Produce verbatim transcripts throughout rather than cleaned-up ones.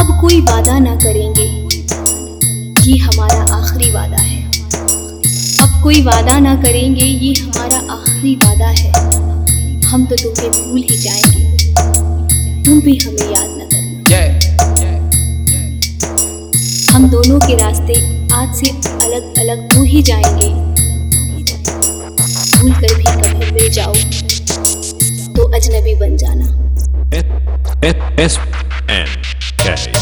अब कोई वादा ना करेंगे, ये हमारा आखिरी वादा है। अब कोई वादा ना करेंगे, ये हमारा आखिरी वादा है। हम तो तुम्हें भूल ही जाएंगे, तुम भी हमें याद न करना। हम दोनों के रास्ते आज से अलग अलग हो ही जाएंगे। भूल कर भी कभी मिल जाओ तो अजनबी बन जाना। S N K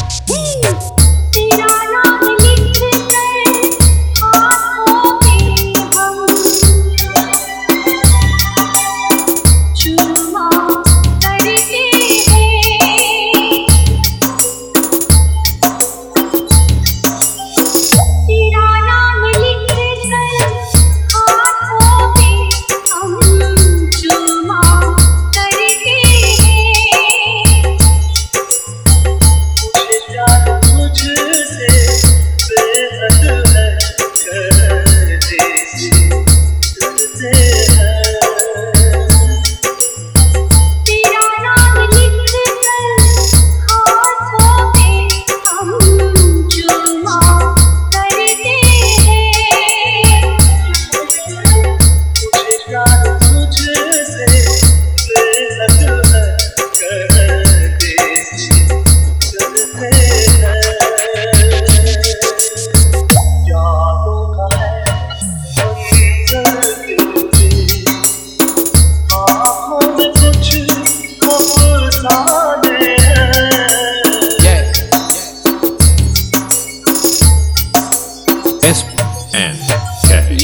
S N K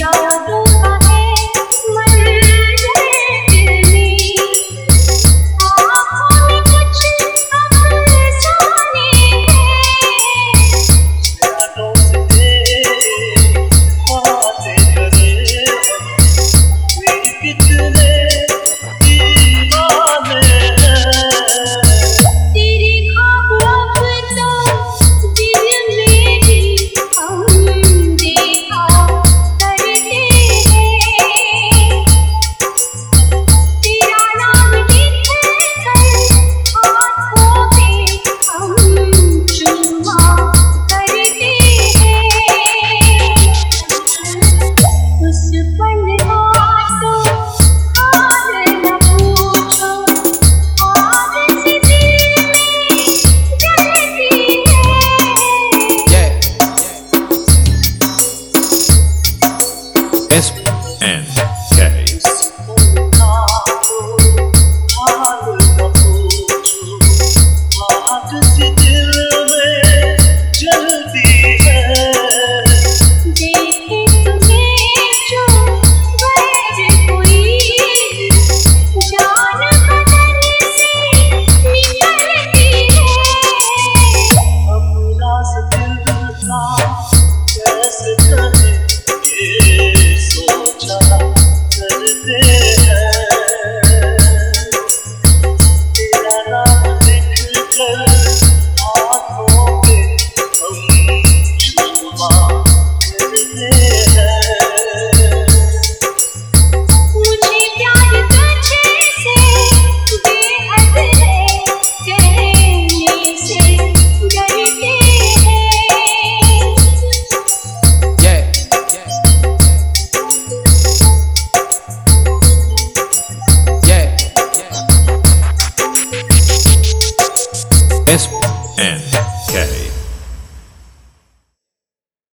S N K S N K